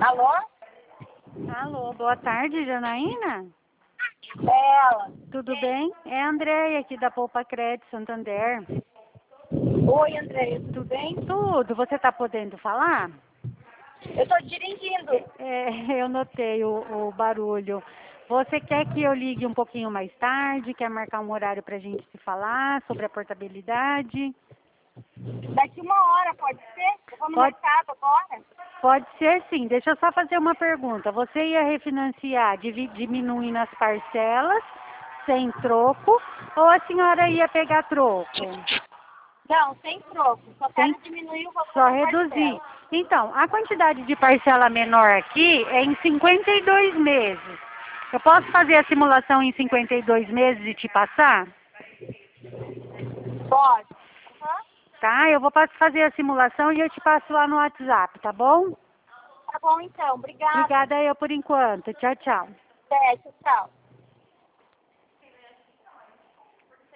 Alô? Alô, boa tarde, Janaína. É ela. Tudo bem? É a Andréia aqui da Poupa Crédito Santander. Oi, Andréia, tudo bem? Tudo, você está podendo falar? Eu estou dirigindo. Eu notei o barulho. Você quer que eu ligue um pouquinho mais tarde? Quer marcar um horário para a gente se falar sobre a portabilidade? Daqui 1 hora, pode ser? Eu vou no Pode, mercado agora. pode ser sim. Deixa eu só fazer uma pergunta. Você ia refinanciar diminuindo as parcelas, sem troco, ou a senhora ia pegar troco? Não, sem troco. Só Sem, quero diminuir o valor só da reduzir. parcela. Então, a quantidade de parcela menor aqui é em 52 meses. Eu posso fazer a simulação em 52 meses e te passar? Pode. Aham. Tá? Eu vou fazer a simulação e eu te passo lá no WhatsApp, tá bom? Tá bom, então. Obrigada. Obrigada eu por enquanto. Tchau, tchau. Até, tchau.